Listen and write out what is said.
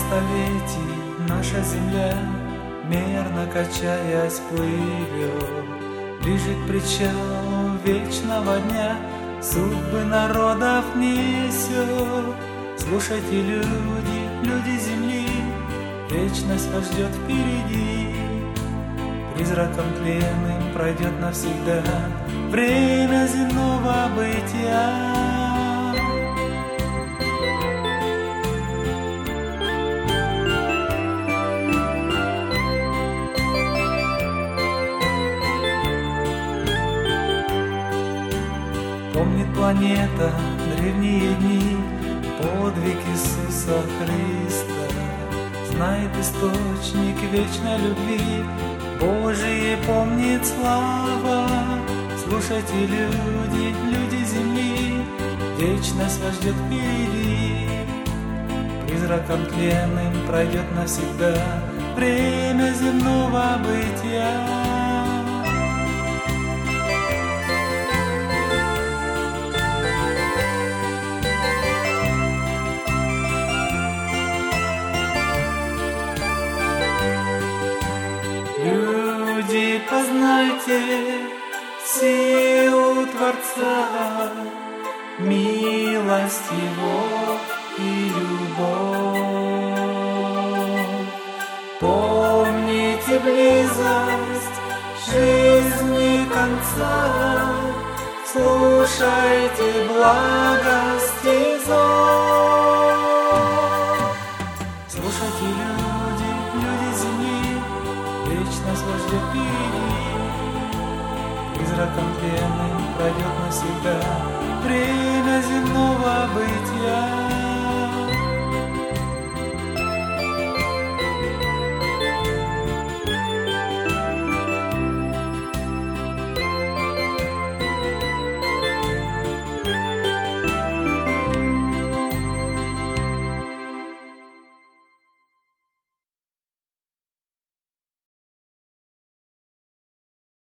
столетий наша земля, мерно качаясь, плывет ближе к причалу вечного дня, судьбы народов несет. Слушайте, люди, люди земли, вечность вас ждет впереди. Призраком тленным пройдет навсегда время земного бытия. Помнит планета древние дни, подвиг Иисуса Христа, знает источник вечной любви, Божие помнит слава. Слушайте, люди, люди земли, вечность вас ждет впереди. Призраком тленным пройдет навсегда время земного бытия. Люди, познайте силу Творца, милость Его и любовь. Помните близость жизни конца, слушайте благости зов. Слушайте, люди, люди земли, вечность вас ждет впереди. Призраком тленным пройдет навсегда время